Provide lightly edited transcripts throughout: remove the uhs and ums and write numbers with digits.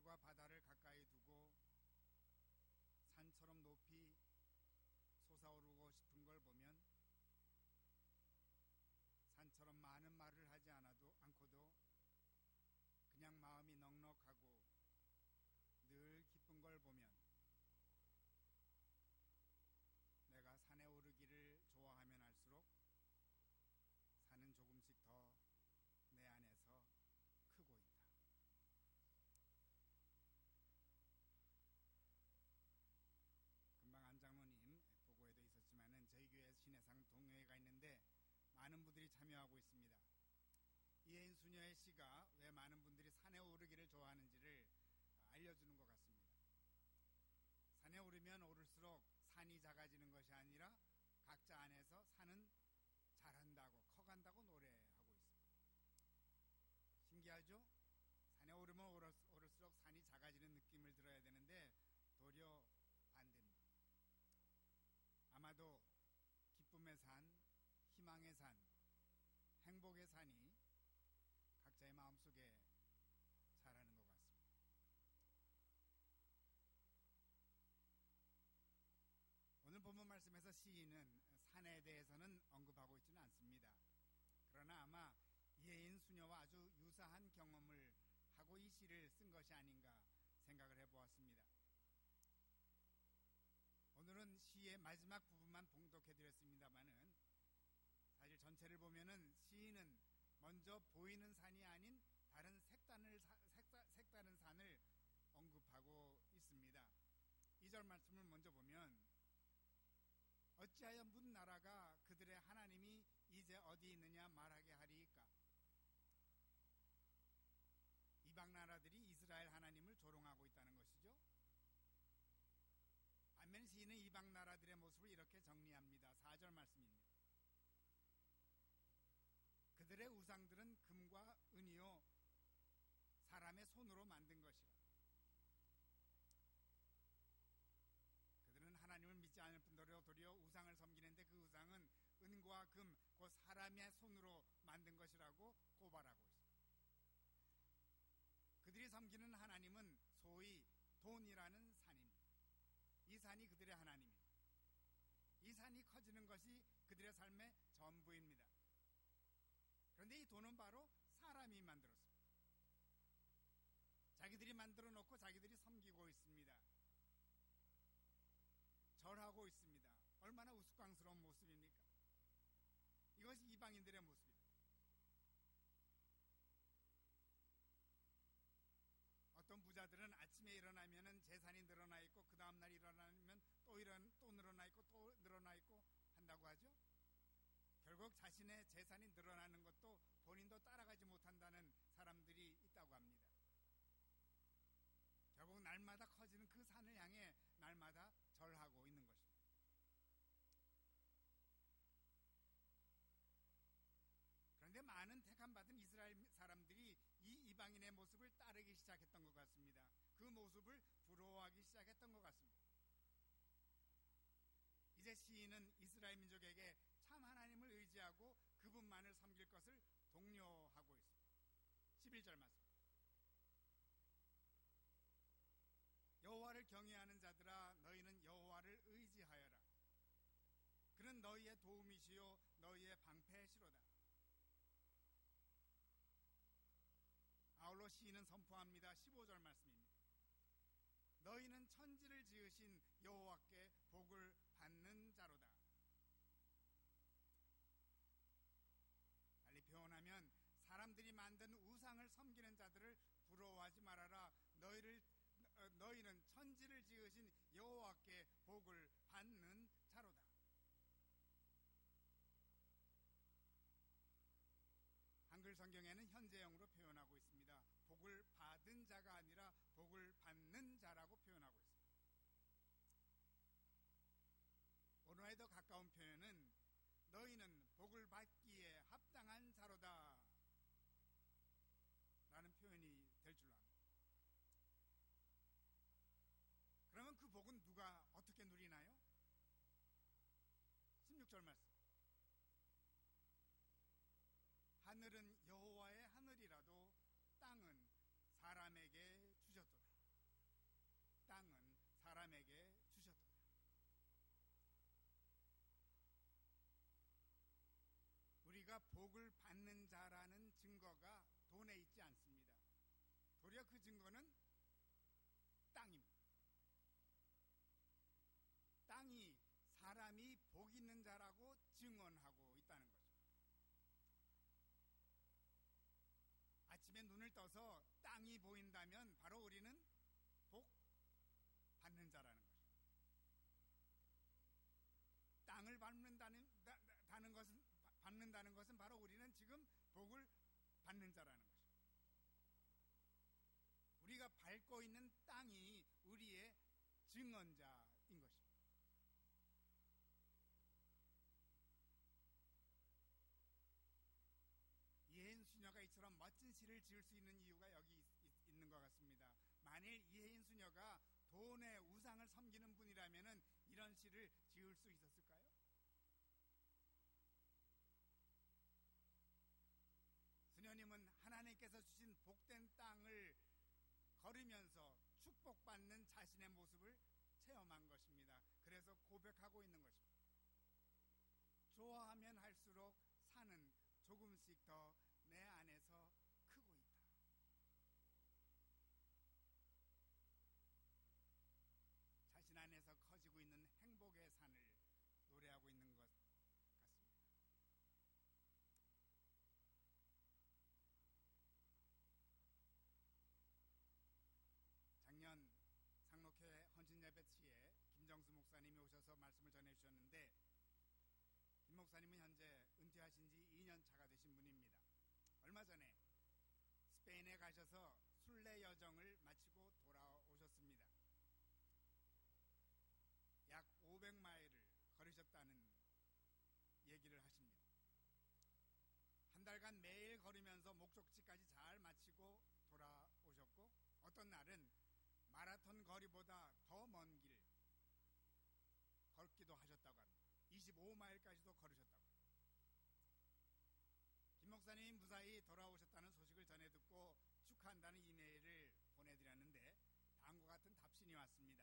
하늘과 바다를 가까이 두고 산처럼 높이 솟아오르고 싶은 걸 보면 산처럼 많은 말을 하지 않고도 그냥 마음이 넉넉하고 늘 기쁜 걸 보면 내가 산에 오르기를 좋아하면 할수록 산은 조금씩 더 내 안에서 크고 있다. 금방 안장로님 보고에도 있었지만은 저희 교회 신해상 동호회가 있는데 많은 분들이 참여하고 있습니다. 이혜인 수녀의 시가 왜 많은 분들이 산에 오르기를 좋아하는지를 알려주는 것 같습니다. 산에 오르면 오를수록 산이 작아지는 것이 아니라 각자 안에서 산은 자란다고 커간다고 노래하고 있습니다. 신기하죠? 산에 오르면 오를수록 산이 작아지는 느낌을 들어야 되는데 도리어 반대입니다. 아마도 기쁨의 산, 희망의 산, 행복의 산이 각자의 마음속에 자라는 것 같습니다. 오늘 본문 말씀에서 시인은 산에 대해서는 언급하고 있지는 않습니다. 그러나 아마 이혜인 수녀와 아주 유사한 경험을 하고 이 시를 쓴 것이 아닌가 생각을 해보았습니다. 오늘은 시의 마지막 부분만 봉독해드렸습니다마는 사실 전체를 보면은 시인은 먼저 보이는 산이 아닌 다른 색다른 산을 언급하고 있습니다. 2절 말씀을 먼저 보면 어찌하여 문 나라가 그들의 하나님이 이제 어디 있느냐 말하게 하리이까. 이방 나라들이 이스라엘 하나님을 조롱하고 있다는 것이죠. 반면 시인은 이방 나라들의 모습을 이렇게 정리합니다. 4절 말씀입니다. 그들의 우상들은 금과 은이요 사람의 손으로 만든 것이라. 그들은 하나님을 믿지 않을 뿐더러 도리어 우상을 섬기는데 그 우상은 은과 금, 그 사람의 손으로 만든 것이라고 고발하고 있습니다. 그들이 섬기는 하나님은 소위 돈이라는 산입니다. 이 산이 그들의 하나님입니다. 이 산이 커지는 것이 그들의 삶의 전부입니다. 그런데 이 돈은 바로 사람이 만들었습니다. 자기들이 만들어 놓고 자기들이 섬기고 있습니다. 절하고 있습니다. 얼마나 우스꽝스러운 모습입니까? 이것이 이방인들의 모습입니다. 어떤 부자들은 아침에 일어나면 재산이 늘어나 있고 그 다음날 일어나면 또 늘어나 있고 또 늘어나 있고 한다고 하죠. 결국 자신의 재산이 늘어나는 것도 본인도 따라가지 못한다는 사람들이 있다고 합니다. 결국 날마다 커지는 그 산을 향해 날마다 절하고 있는 것입니다. 그런데 많은 택함받은 이스라엘 사람들이 이 이방인의 모습을 따르기 시작했던 것 같습니다. 그 모습을 부러워하기 시작했던 것 같습니다. 이제 시인은 이스라엘 민족에게 참 하나님을 의지하고 그분만을 섬길 것을 독려하고 있습니다. 11절 말씀. 여호와를 경외하는 자들아 너희는 여호와를 의지하여라. 그는 너희의 도움이시요 너희의 방패시로다. 아울러 시인은 선포합니다. 15절 말씀입니다. 너희는 천지를 지으신 여호와께 복을 받는 자로다. 달리 표현하면 사람들이 만든 우상을 섬기는 자들을 부러워하지 말아라. 너희는 천지를 지으신 여호와께 복을 받는 자로다. 한글 성경에는 현재형으로 표현하고 있습니다. 복을 받은 자가 아니라 복을 받는 자라고 표현하고 있습니다. 오늘에 더 가까운 표현은 너희는 복을 받기에 합당한 자로다 라는 표현이 될 줄로 압니다. 그러면 그 복은 누가 어떻게 누리나요? 16절 말씀. 하늘은 여호와의 하늘이라도 땅은 사람에게 주셨도다. 복을 받는 자라는 증거가 돈에 있지 않습니다. 도리어 그 증거는 땅입니다. 땅이 사람이 복 있는 자라고 증언하고 있다는 거죠. 아침에 눈을 떠서 땅이 보인다면 바로 우리는 복 받는 자라는 거죠. 땅을 받는다는 것은 바로 우리는 지금 복을 받는 자라는 거죠. 우리가 밟고 있는 땅이 우리의 증언자인 것입니다. 이혜인 수녀가 이처럼 멋진 시를 지을 수 있는 이유가 여기 있는 것 같습니다. 만일 이혜인 수녀가 돈의 우상을 섬기는 분이라면 이런 시를 지을 수 있었을까요? 수녀님은 하나님께서 주신 복된 땅을 걸으면서 축복받는 자신의 모습을 체험한 것입니다. 그래서 고백하고 있는 것입니다. 좋아하면 할수록 산은 조금씩 더 내 안에서 크고 있다. 자신 안에서 커지고 있는 행복의 산을 노래하고 있는 것 같습니다. 작년 상록회 헌신예배치에 김정수 목사님이 오셔서 말씀을 전해주셨는데, 김 목사님은 현재 은퇴하신 지 2년 차가 되신 분입니다. 얼마 전에 스페인에 가셔서 순례 여정을 마치고 돌아오셨습니다. 약 500마일을 걸으셨다는 얘기를 하십니다. 한 달간 매일 걸으면서 목적지까지 잘 마치고 돌아오셨고, 어떤 날은 마라톤 거리보다 더 먼 길 걷기도 하셨다고 합니다. 25마일까지도 걸으셨다고 합니다. 김 목사님이 무사히 돌아오셨다는 소식을 전해 듣고 축하한다는 이메일을 보내드렸는데 다음과 같은 답신이 왔습니다.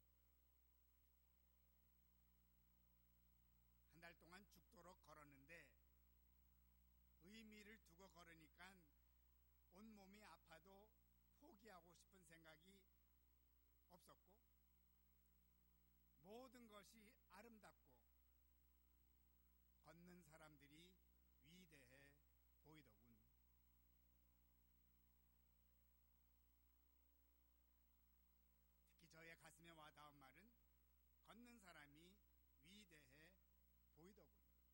한 달 동안 죽도록 걸었는데 의미를 두고 걸으니까 온몸이 아파도 포기하고 싶은 생각이 없었고, 모든 것이 아름답고 걷는 사람들이 위대해 보이더군. 특히 저의 가슴에 와닿은 말은 걷는 사람이 위대해 보이더군.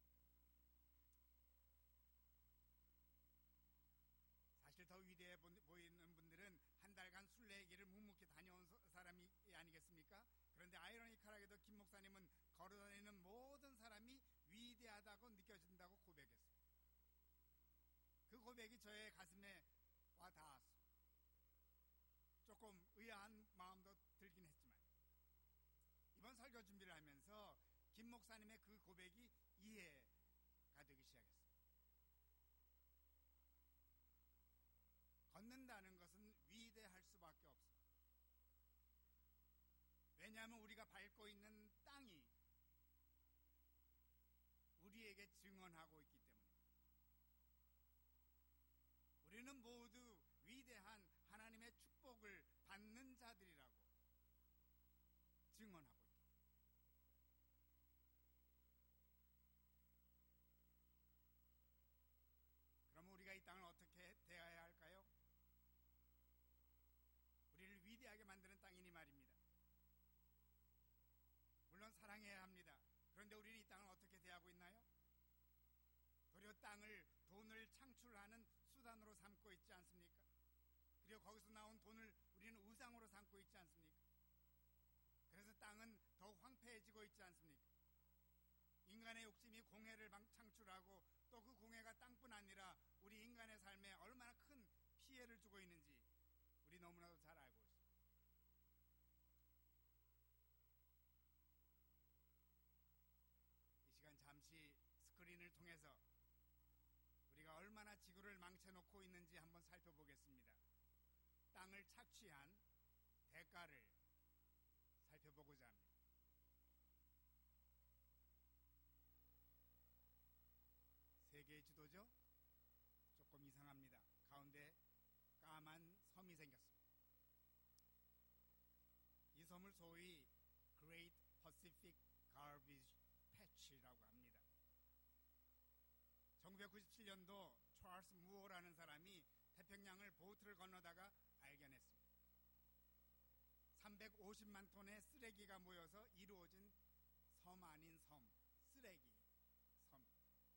사실 더 위대해 보이는 분들은 한 달간 순례의 길을 묵묵히 다녀온 사람이 아니겠습니까? 그런데 아이러니컬하게도 김 목사님은 걸어다니는 모든 사람이 위대하다고 느껴진다고 고백했어요. 그 고백이 저의 가슴에 와 닿았어요. 조금 의아한 마음도 들긴 했지만 이번 설교 준비를 하면서 김 목사님의 그 고백이 이해가 되기 시작했어요. 걷는다는 것은 위대할 수밖에 없습니다. 왜냐하면 우리가 밟고 있는 땅이 우리에게 증언하고 있기 때문입니다. 우리는 모두 위대한 하나님의 축복을 받는 자들이라고 증언하고 있기 때문입니다. 그럼 우리가 이 땅을 어떻게 대해야 할까요? 우리를 위대하게 만드는 땅이니 말입니다. 물론 사랑해야 합니다. 그런데 우리는 이 땅을 어떻게 대하고 있나요? 도리어 땅을 돈을 창출하는 수단으로 삼고 있지 않습니까? 그리고 거기서 나온 돈을 우리는 우상으로 삼고 있지 않습니까? 그래서 땅은 더욱 황폐해지고 있지 않습니까? 인간의 욕심이 공해를 창출하고 또 그 공해가 땅뿐 아니라 우리 인간의 삶에 얼마나 큰 피해를 주고 있는지 우리 너무나도 잘 알고 있습니다. 이 시간 잠시 스크린을 통해서 우리가 얼마나 지구를 망쳐놓고 있는지 한번 살펴보겠습니다. 땅을 착취한 대가를 살펴보고자 합니다. 세계 지도적 소위 Great Pacific Garbage Patch라고 합니다. 1997년도 찰스 무어라는 사람이 태평양을 보트를 건너다가 발견했습니다. 350만 톤의 쓰레기가 모여서 이루어진 섬 아닌 섬, 쓰레기 섬.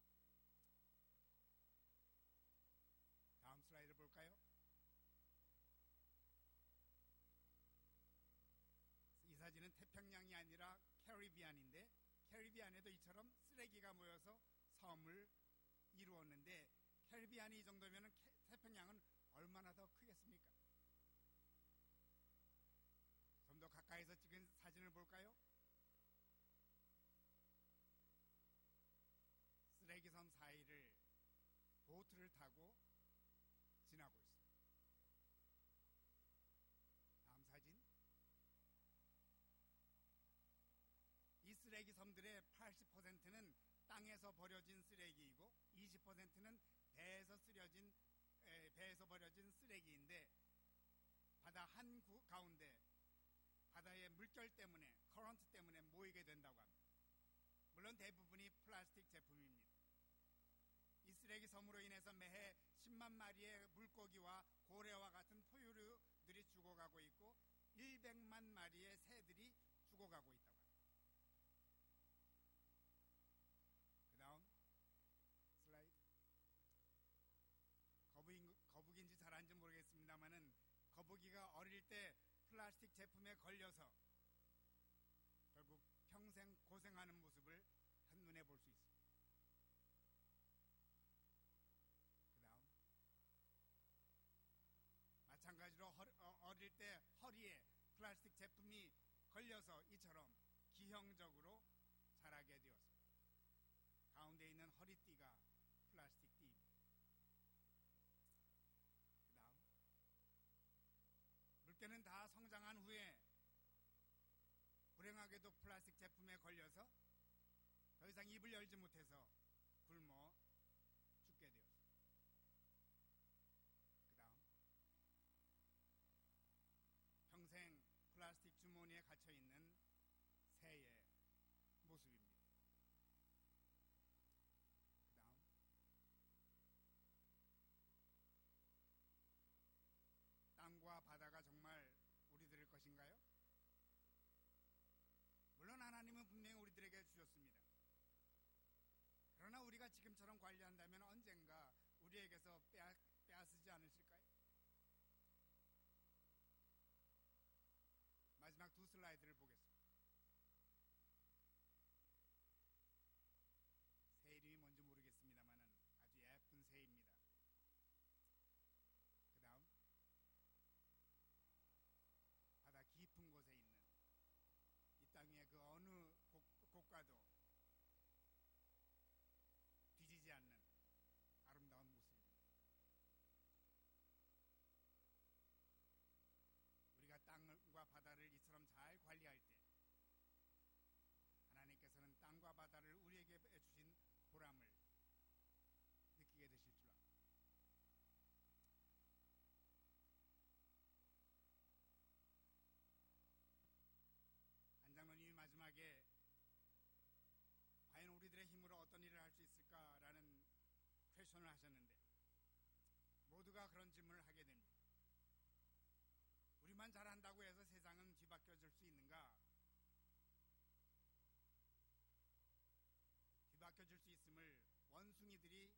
다음 슬라이드 볼까요? 이 사진은 태평양이 아니라 캐리비안인데, 캐리비안에도 이처럼 쓰레기가 모여서 섬을 이루었는데, 캐리비안이 이 정도면 태평양은 얼마나 더 크겠습니까? 좀 더 가까이서 찍은 사진을 볼까요? 쓰레기 섬 사이를 보트를 타고 지나고 있습니다. 다음 사진. 이 쓰레기 섬들의 80%는 땅에서 버려진 쓰레기이고 20%는 배에서 버려진 쓰레기인데, 바다 한 가운데 바다의 물결 때문에, 커런트 때문에 모이게 된다고 합니다. 물론 대부분이 플라스틱 제품입니다. 이 쓰레기 섬으로 인해서 매해 10만 마리의 물고기와 고래와 같은 포유류들이 죽어가고 있고 100만 마리의 새들이 죽어가고 있다고 합니다. 그 다음 슬라이드. 거북인지 잘한지 모르겠습니다만은, 거북이가 어릴 때 플라스틱 제품에 걸려서 결국 평생 고생하는 모습을 한눈에 볼 수 있습니다. 그 다음. 마찬가지로 어릴 때 허리에 플라스틱 제품이 걸려서 이처럼 기형적으로 자라게 되었습니다. 가운데 있는 허리띠가 플라스틱 띠입니다. 그 다음. 물개는 다 성장한 후에 불행하게도 플라스틱 제품에 걸려서 더 이상 입을 열지 못해서 굶어 죽게 되었습니다. 그 다음. 평생 플라스틱 주머니에 갇혀있는 새의 모습입니다. 그 다음. 땅과 바다가 정말 우리들의 것인가요? 물론 하나님은 분명히 우리들에게 주셨습니다. 그러나 우리가 지금처럼 관리한다면 언젠가 우리에게서 빼앗지 않으실까요? 마지막 두 슬라이드를 보겠습니다. 새 이름이 뭔지 모르겠습니다만은 아주 예쁜 새입니다. 그 다음. 바다 깊은 곳에 있는 이 땅 위에 그 어느 곳과도 뒤지지 않는 아름다운 모습입니다. 우리가 땅과 바다를 이처럼 잘 관리할 때 하나님께서는 땅과 바다를 우리에게 주신 보람을 느끼게 되실 줄 압니다. 한 장로님이 마지막에 과연 우리들의 힘으로 어떤 일을 할 수 있을까라는 퀘션을 하셨는데, 모두가 그런 질문을 하게 됩니다. 우리만 잘한다고 해서 세상은 뒤바뀌어질 수 있는가? 뒤바뀌어질 수 있음을 원숭이들이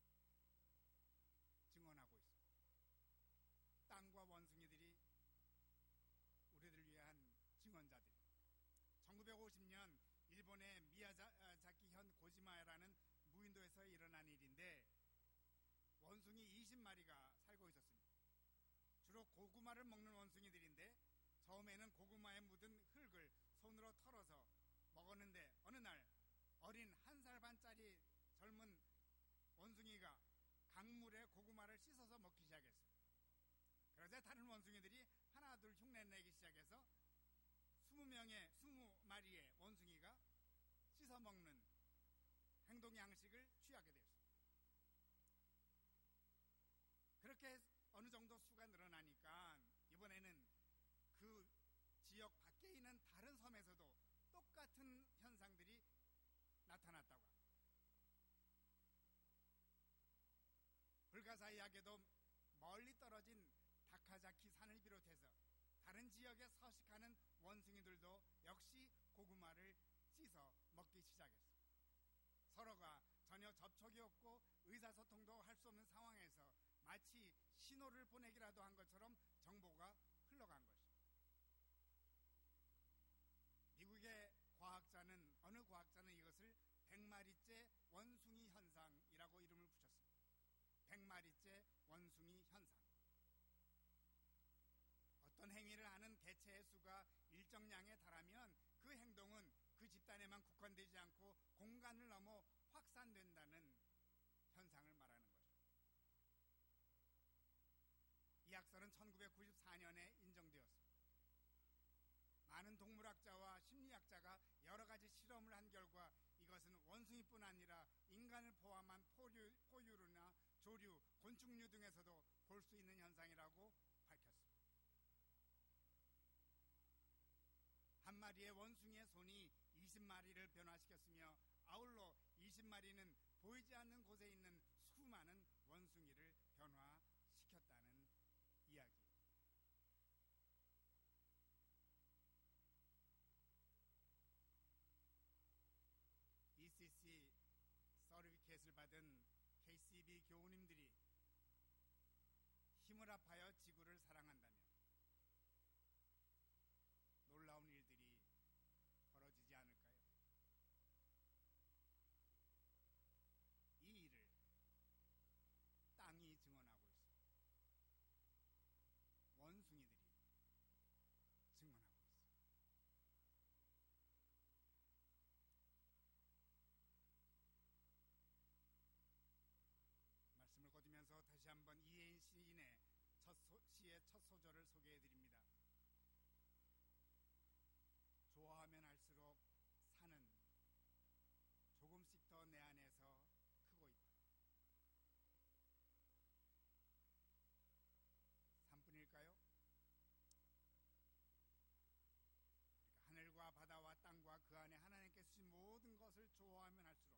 증언하고 있습니다. 땅과 원숭이들이 우리들을 위한 증언자들입니다. 1950년 일본의 미야자키현 고지마라는 무인도에서 일어난 일인데, 원숭이 20마리가 살고 있었습니다. 주로 고구마를 먹는 원숭이들인데, 처음에는 고구마에 묻은 흙을 손으로 털어서 먹었는데, 어느 날 어린 1살 반짜리 젊은 원숭이가 강물에 고구마를 씻어서 먹기 시작했습니다. 그러자 다른 원숭이들이 하나둘 흉내내기 시작해서 20마리의 원숭이가 씻어 먹는 행동 양식을 취하게 되었습니다. 그렇게 어느 정도 수가 늘어나니까 이번에는 그 지역 밖에 있는 나타났다고 합니다. 불가사의하게도 멀리 떨어진 다카자키 산을 비롯해서 다른 지역에 서식하는 원숭이들도 역시 고구마를 씻어 먹기 시작했습니다. 서로가 전혀 접촉이 없고 의사소통도 할 수 없는 상황에서 마치 신호를 보내기라도 한 것처럼 정보가 흘러간 것입니다. 미국의 어느 과학자는 이것을 100마리째 원숭이 현상이라고 이름을 붙였습니다. 100마리째 원숭이 현상. 어떤 행위를 하는 개체의 수가 일정량에 달하면 그 행동은 그 집단에만 국한되지 않고 공간을 넘어 확산된다는 현상을 말하는 것입니다. 이 약설은 1994년에 인정되었습니다. 많은 동물학자와 심리학자가 여러 가지 실험을 한 결과 이것은 원숭이뿐 아니라 인간을 포함한 포유류나 조류, 곤충류 등에서도 볼 수 있는 현상이라고 밝혔습니다. 한 마리의 원숭이의 손이 20마리를 변화시켰으며 아울러 20마리는 보이지 않는 곳에 있는 수많은 원숭이를 변화시켰다는 이야기입니다. ECC 서티피케이트를 받은 KCB 교우님들이 힘을 합하여 지구를 사랑한다면 놀라운 일들이 벌어지지 않을까요? 이 일을 땅이 증언하고 있습니다. 원숭이들이 증언하고 있습니다. 말씀을 거두면서 다시 한번 이혜인 시인의 시의 첫 소절을 소개해드립니다. 좋아하면 할수록 산은 조금씩 더 내 안에서 크고 있다. 산뿐일까요? 하늘과 바다와 땅과 그 안에 하나님께서 주신 모든 것을 좋아하면 할수록